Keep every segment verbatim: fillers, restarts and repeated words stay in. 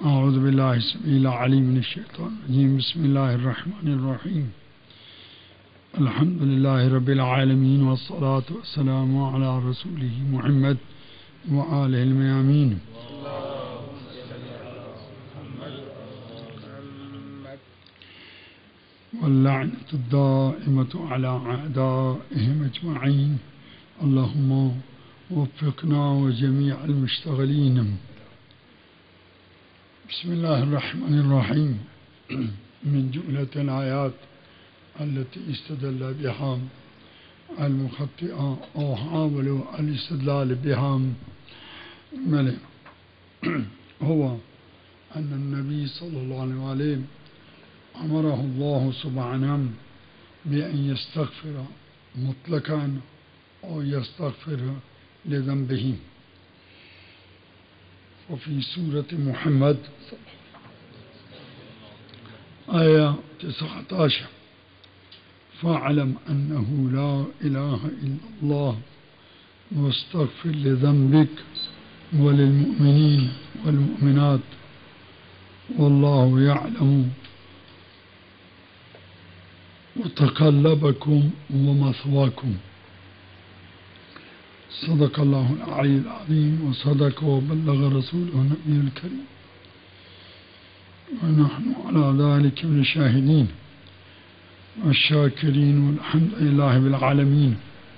أعوذ بالله السميع العليم من الشيطان الرجيم. بسم الله الرحمن الرحيم. الحمد لله رب العالمين، والصلاة والسلام على رسوله محمد وآله الميامين. واللعنة الدائمة على أعدائهم أجمعين. اللهم وفقنا وجميع المشتغلين. بسم الله الرحمن الرحيم. من جملة الآيات التي استدل بها المخطئة أو حاولوا الاستدلال بها هو أن النبي صلى الله عليه وسلم أمره الله سبحانه بأن يستغفر مطلقا أو يستغفر لذنبه. وفي سورة محمد آية تسعة عشر: فاعلم أنه لا إله إلا الله واستغفر لذنبك وللمؤمنين والمؤمنات والله يعلم متقلبكم ومثواكم. صدق الله العلي العظيم، وصدق وبلغ رسوله النبي الكريم، ونحن على ذلك من الشاهدين والشاكرين، والحمد لله بالعالمين.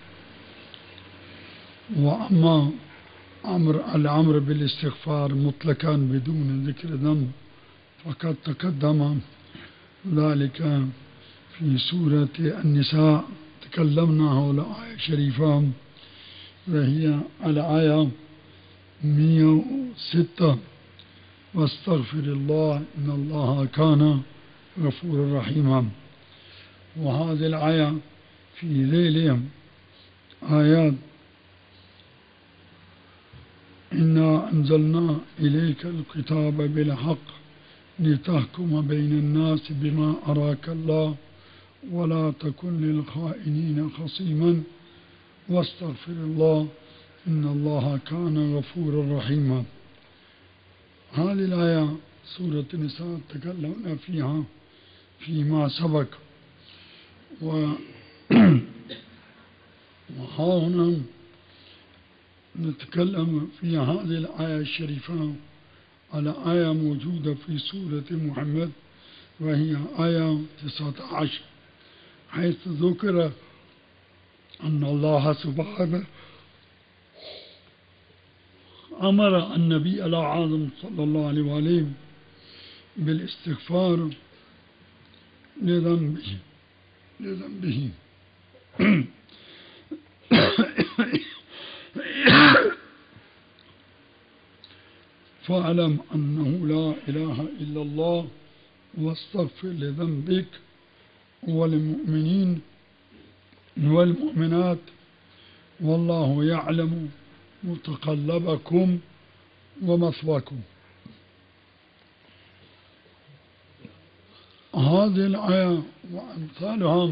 وأما أمر الأمر بالاستغفار مطلقا بدون ذكر ذنب فقد تقدم ذلك في سورة النساء، تكلمنا حول آية شريفة وهي الآية مئة وستة: واستغفر الله إن الله كان غفورا رحيما. وهذه الآية في ذيل آيات: إنا أنزلنا إليك الكتاب بالحق لتحكم بين الناس بما أراك الله ولا تكن للخائنين خصيما واستغفر الله إن الله كان غفورا رحيما. هذه الآية سورة النساء تكلمنا فيها فيما سبق، وها هنا نتكلم في هذه الآية الشريفة على آية موجودة في سورة محمد وهي آية تسعة عشر، حيث ذكر أن الله سبحانه أمر النبي الأعظم صلى الله عليه وسلم بالاستغفار لذنبه لذنبه فاعلم أنه لا إله إلا الله واستغفر لذنبك وللمؤمنين والمؤمنات والله يعلم متقلبكم ومثواكم. هذه الآية وأمثالها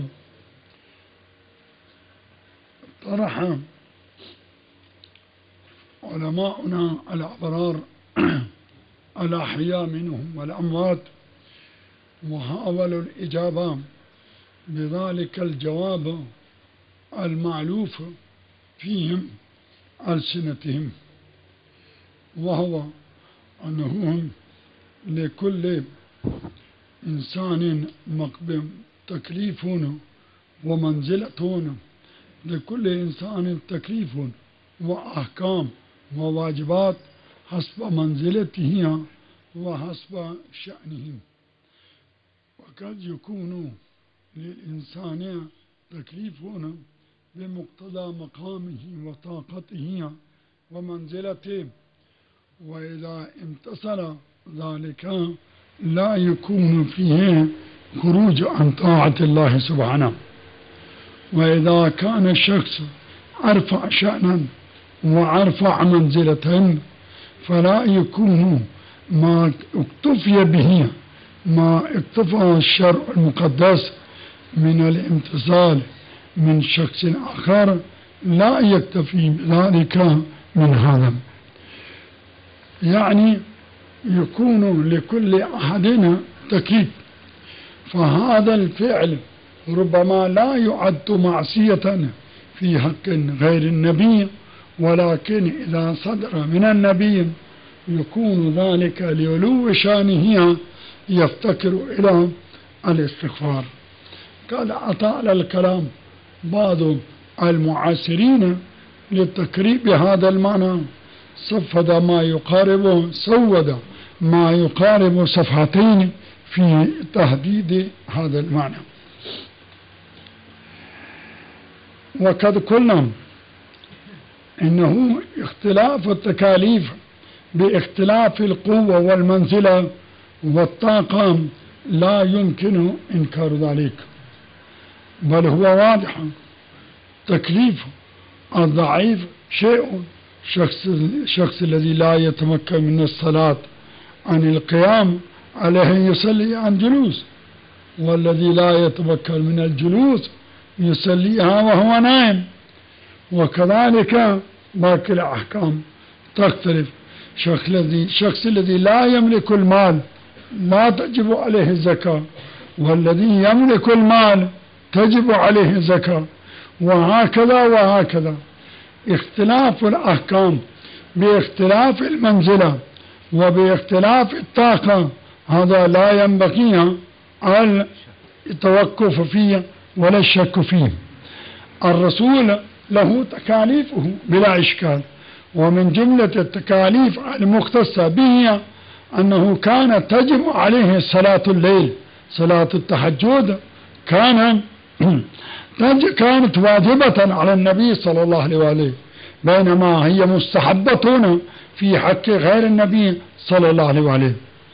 طرح علماؤنا الأبرار الأحياء منهم والأموات، وحاولوا الإجابة بذلك الجواب المعلوف فيهم ألسنتهم، وهو أنهم لكل إنسان مقبل تكليف ومنزلة، لكل إنسان تكليف وأحكام وواجبات حسب منزلته وحسب شأنهم. وقد يكون للإنسان تكليف بمقتضى مقامه وطاقته ومنزلته، وإذا امتثل ذلك لا يكون فيه خروج عن طاعة الله سبحانه. وإذا كان الشخص أرفع شأنا وأرفع منزلة فلا يكون ما اكتفي به ما اكتفى الشرع المقدس من الامتثال من شخص آخر، لا يكتفي بذلك من هذا. يعني يكون لكل أحدنا تكليف، فهذا الفعل ربما لا يعد معصية في حق غير النبي، ولكن إذا صدر من النبي يكون ذلك لعلو شانه يفتكر إلى الاستغفار. قال أطال الكلام بعض المعاصرين للتقريب هذا المعنى، صفد ما يقارب سود ما يقارب صفحتين في تحديد هذا المعنى. وقد قلنا إنه اختلاف التكاليف باختلاف القوة والمنزلة والطاقة لا يمكن إنكار ذلك، بل هو واضح. تكليف الضعيف شيء، شخص, شخص الذي لا يتمكن من الصلاة عن القيام عليه يصلي عن جلوس، والذي لا يتمكن من الجلوس يصليها وهو نائم. وكذلك باقي الأحكام تختلف. شخص الذي شخص الذي لا يملك المال لا تجب عليه الزكاة، والذي يملك المال تجب عليه الزكاة، وهكذا وهكذا. اختلاف الأحكام باختلاف المنزلة وباختلاف الطاقة هذا لا ينبغي التوقف فيه ولا الشك فيه. الرسول له تكاليفه بلا إشكال، ومن جملة التكاليف المختصة به أنه كان تجب عليه صلاة الليل، صلاة التهجد كان كانت واجبة على النبي صلى الله عليه وآله، بينما هي مستحبة في حق غير النبي صلى الله عليه وآله.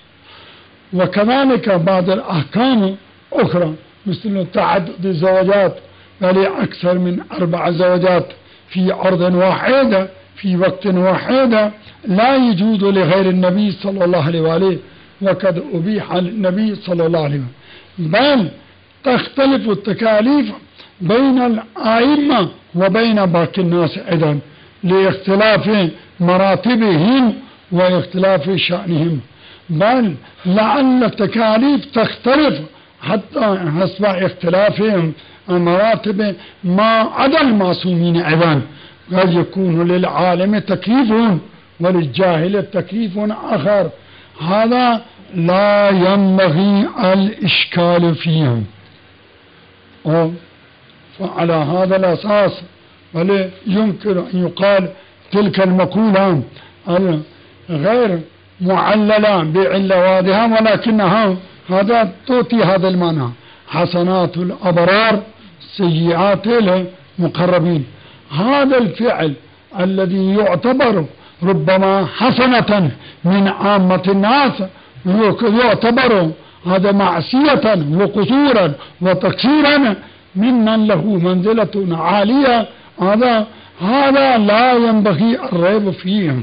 وكذلك بعض الأحكام أخرى مثل تعدد الزوجات، بل أكثر من أربع زوجات في أرض واحدة في وقت واحد لا يجوز لغير النبي صلى الله عليه وآله، وقد أبيح للنبي صلى الله عليه وآله. بل تختلف التكاليف بين الأئمة وبين باقي الناس أيضا لاختلاف مراتبهم واختلاف شأنهم، بل لعل التكاليف تختلف حتى حسب اختلافهم مراتب ما عدا المعصومين أيضا. قد يكون للعالم تكليف وللجاهل تكليف آخر، هذا لا ينبغي الإشكال فيهم. فعلى هذا الأساس بل يمكن أن يقال تلك المقولة غير معللة بعلة واضحة، ولكنها هذا تعطي هذا المعنى: حسنات الأبرار سيئات المقربين. هذا الفعل الذي يعتبر ربما حسنة من عامة الناس يعتبر هذا معصية وقصورا وتقصيرا ممن له منزلة عالية، هذا هذا لا ينبغي الريب فيه،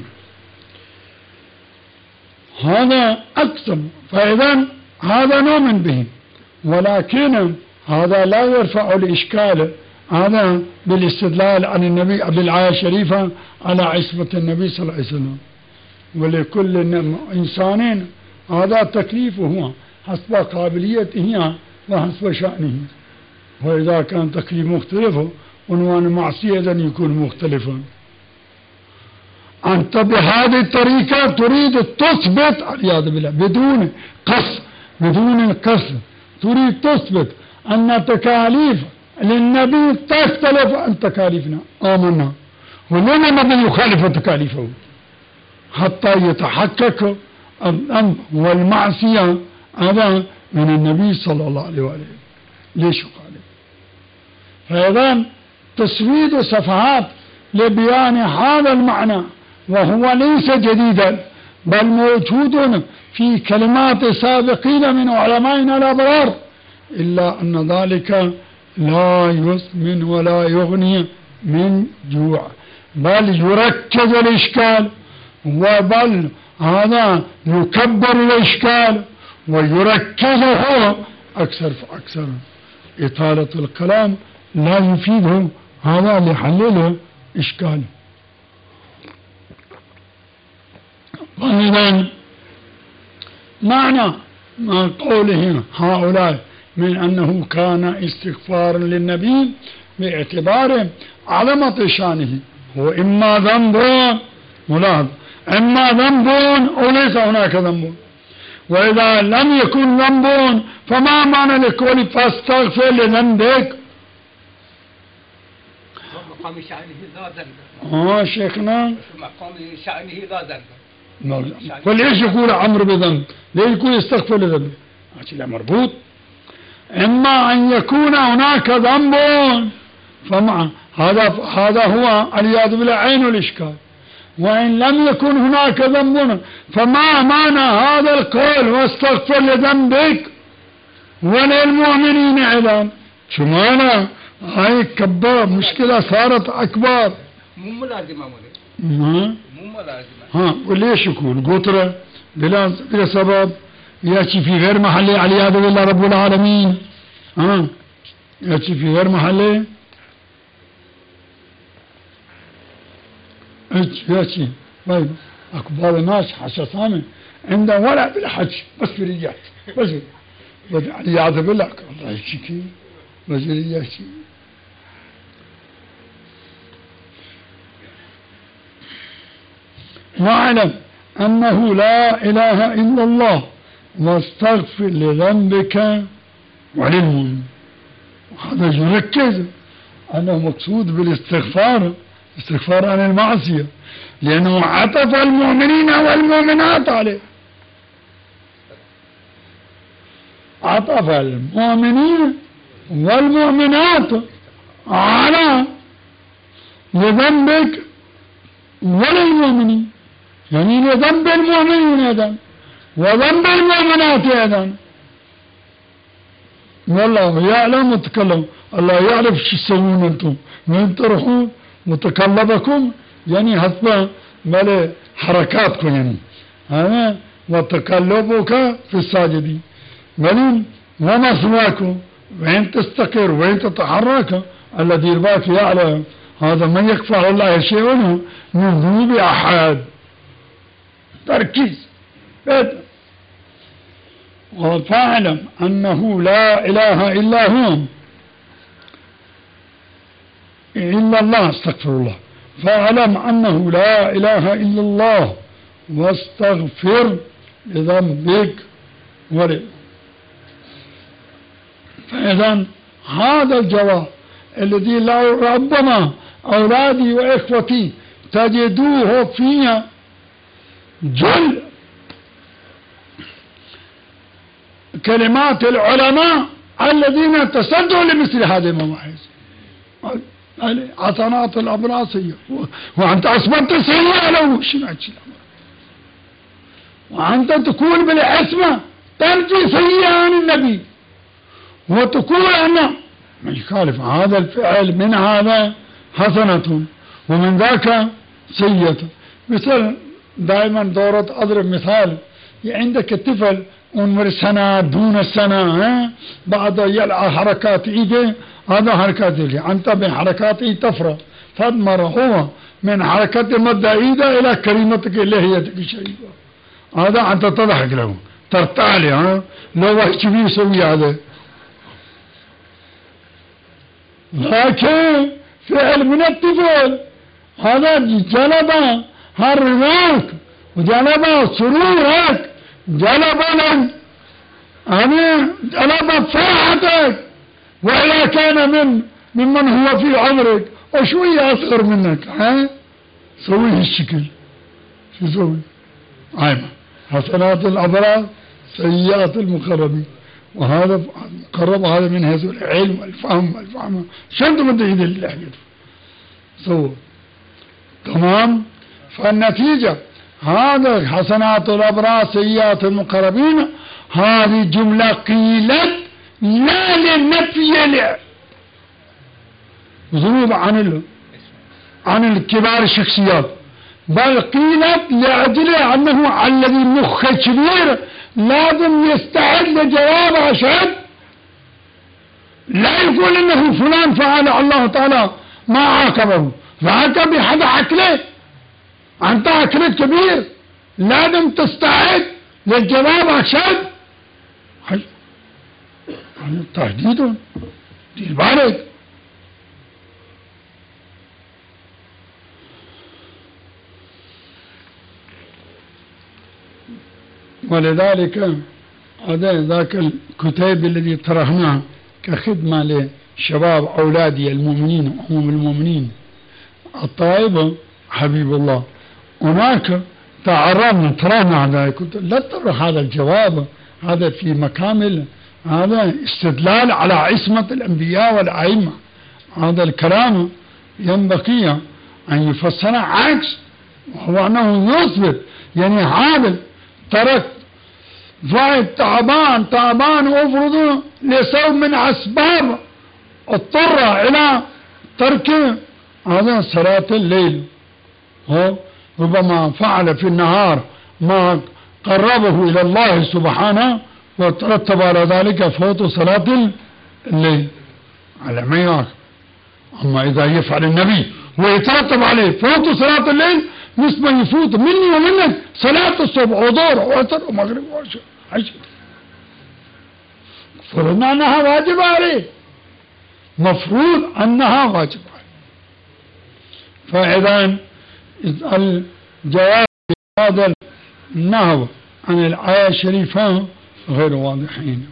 هذا أقسم. فإذا هذا نؤمن به، ولكن هذا لا يرفع الإشكال هذا بالاستدلال عن النبي بالآية الشريفة على عصمة النبي صلى الله عليه وسلم. ولكل إنسان هذا تكليفه حسب قابليته وحسب شأنه، وإذا كان تكليف مختلف عنوان معصية يكون مختلفا. أنت بهذه الطريقة تريد تثبت والعياذ بالله بدون قصد بدون القصد تريد تثبت أن تكاليف للنبي تختلف عن تكاليفنا. آمنا، ولما النبي يخالف تكاليفه حتى يتحقق الأمر والمعصية هذا من النبي صلى الله عليه وآله. ليش قال؟ فإذا تسويد صفحات لبيان هذا المعنى، وهو ليس جديدا بل موجود في كلمات سابقين من علمائنا الأبرار، إلا أن ذلك لا يسمن ولا يغني من جوع، بل يركز الإشكال، وبل هذا يكبر الإشكال ويركزه أكثر فأكثر. إطالة الكلام لا يفيده هذا لحلل إشكال. فإذا معنى ما قولهم هؤلاء من أنه كان استغفارا للنبي باعتبار عظمة شانه، هو إما ذنب ملاحظ إما ذنب وليس هناك ذنب، وإذا لم يكن ذنب فما معنى لقول فاستغفر لذنبك؟ مقام شأنه لا ذنب. اه شيخنا مقام شأنه لا ذنب. فليش يقول عمرو بذنب؟ ليه يقول يستغفر لذنب؟ هذا مربوط. إما أن يكون هناك ذنب فمع هذا هذا هو العياذ بالله عين الإشكال، وإن لم يكن هناك ذنب فما معنى هذا القول واستغفر لذنبك وللمؤمنين أيضا؟ شو معنى؟ هاي كبار مشكلة صارت أكبر. مو ملازمة مو ملازمة. ها وليش يكون قطرة بلا بلا سبب يأتي في غير محله والعياذ بالله رب العالمين؟ ها يأتي في غير محله يأتي. طيب اكو بعض الناس حساسامة عندهم ولا بالحج بس في رجال بس والعياذ بالله الله يشكي بس يأتي. واعلم أنه لا إله إلا الله واستغفر لذنبك وللمؤمنين. وهذا يركز أنه مقصود بالاستغفار استغفار عن المعصية، لأنه عطف المؤمنين والمؤمنات عليه، عطف المؤمنين والمؤمنات على لذنبك وللمؤمنين، يعني لذنب المؤمنين أيضا وذنب المؤمنات أيضا. والله يعلم وتكلم، الله يعرف شو تسوون انتم وين تروحون وتكلمكم، يعني حسب مال حركاتكم، يعني ها وتقلبك في الساجدين ولين ومثواكم وين تستقر وين تتحرك، الذي يرباك يعلم. هذا من يكفى الله شيء من ذنوب أحد. تركيز بدء. فاعلم أنه لا إله إلا هو إلا الله استغفر الله فاعلم أنه لا إله إلا الله واستغفر لذنبك ولي. فإذا هذا الجواب الذي لو ربما أولادي وإخوتي تجدوه في جل كلمات العلماء الذين تسدوا لمثل هذه المواعظ، عطنات الأبراصية، وأنت أصبحت سيئة لو شنعت الأمر، وأنت تقول بالعصمة ترجي سيئة عن النبي، وتقول أنه ما يخالف هذا الفعل من هذا حسنة ومن ذاك سيئة. مثل دائما دورة أضرب مثال، عندك الطفل عمر سنة دون سنة ها بعد يلعب حركات ايده، هذا حركات ايده انت من حركات ايده تفرق فدمر هو من حركات مد ايده الى كلمتك الهيتك الشريفة، هذا انت تضحك له ترتعلي ها لو واحد شو يسوي هذا، لكن فعل من الطفل هذا جلب هرماك وجلب سرورك جلب لك أنا جلب فرحتك، وإذا كان من ممن هو في عمرك وشوية أصغر منك ها سويه الشكل شو سوي عيبا حسنات الأبرار سيئات المقربين. وهذا قرب هذا من هذا العلم والفهم والفهم شنو بدي يدل الله سوى تمام. فالنتيجة هذا حسنات الأبرار سيئات المقربين هذه جملة قيلت لا للنفي ذنوب عن عن الكبار الشخصيات، بل قيلت لأجل أنه الذي مخ كبير لازم يستعد لجواب أشد، لا يقول إنه فلان فعل الله تعالى ما عاقبه فعاقب حدا عقله، أنت عقلك كبير لازم تستعد للجواب أشد. هذا تهديد، دير بالك. ولذلك هذا ذاك الكتاب الذي طرحناه كخدمة لشباب أولادي المؤمنين وعموم المؤمنين الطائبة حبيب الله، هناك تعرضنا طرحنا هذا، كنت لا تطرح هذا الجواب، هذا في مكامل، هذا استدلال على عصمة الأنبياء والأئمة. هذا الكلام ينبغي أن يفسر عكس، وهو أنه يثبت يعني هذا ترك فايد تعبان تعبان وافرضوا لسبب من أسباب اضطر إلى ترك هذا صلاة الليل، هو ربما فعل في النهار ما قربه إلى الله سبحانه وترتب على ذلك فوت صلاة الليل على ما ياخذ. أما إذا يفعل النبي ويترتب عليه فوت صلاة الليل مثل ما يفوت مني ومنك صلاة الصبح وظهر وعصر ومغرب وعشاء عشاء، فرضنا أنها واجب عليه، مفروض أنها واجب عليه. فإذا الجواب هذا النحو عن الآية الشريفة غير واضحين،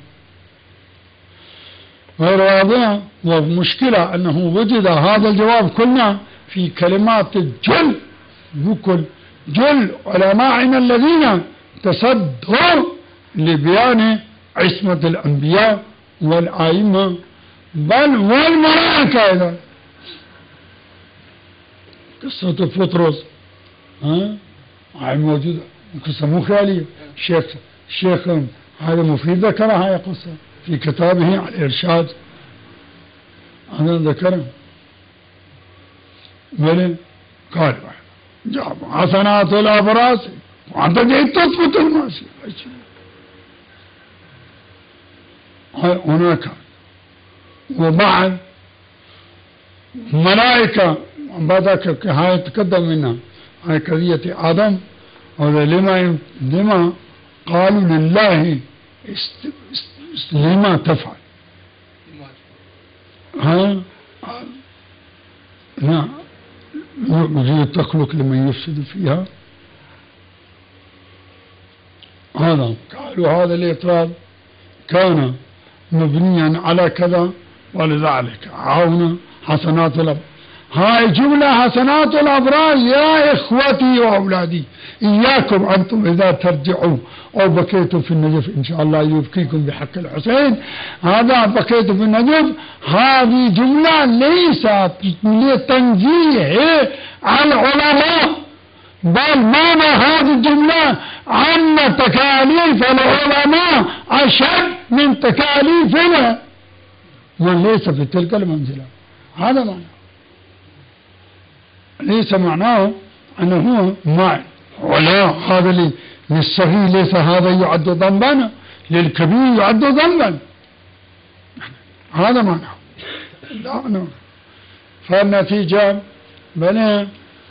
غير واضح. والمشكلة أنه وجد هذا الجواب كلنا في كلمات الجل، بكل جل علماءنا الذين تصدوا لبيان عصمة الأنبياء والأئمة بل والملائكة أيضا. قصة بطرس ها هاي موجودة، قصة مو خيالية. الشيخ الشيخ هذا مفيد ذكرها هاي قصة في كتابه على الإرشاد، هذا ذكرها. ولن قال جاب حسنات الأبراس وأنت جاي تثبت المعصية. هناك وبعد ملائكة بعدك هاي تقدم منها هاي قضية آدم، ولما لما قالوا لله است است لما تفعل ها لا وجود تخلق لمن يفسد فيها. هذا قالوا هذا الاعتراض كان مبنيا على كذا ولذلك عون حسنات الأبرار. هاي جملة حسنات الأبرار يا إخوتي وأولادي إياكم أنتم إذا ترجعوا أو بكيتم في النجف إن شاء الله يبكيكم بحق الحسين. هذا بكيتم في النجف هذه جملة ليست لتنزيه عن العلماء، بل معنى هذه الجملة أن تكاليف العلماء أشد من تكاليفنا من ليس في تلك المنزلة. هذا معنى، ليس معناه أنه ما ولا هذا للصغير ليس هذا يعد ذنبا، للكبير يعد ذنبا، هذا معناه. لا نعم. فالنتيجة بل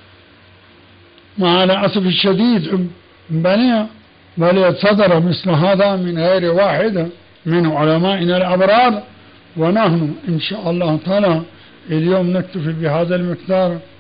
مع الأسف الشديد بل بل صدر مثل هذا من غير واحد من علمائنا الأبرار. ونحن إن شاء الله تعالى اليوم نكتفي بهذا المقدار.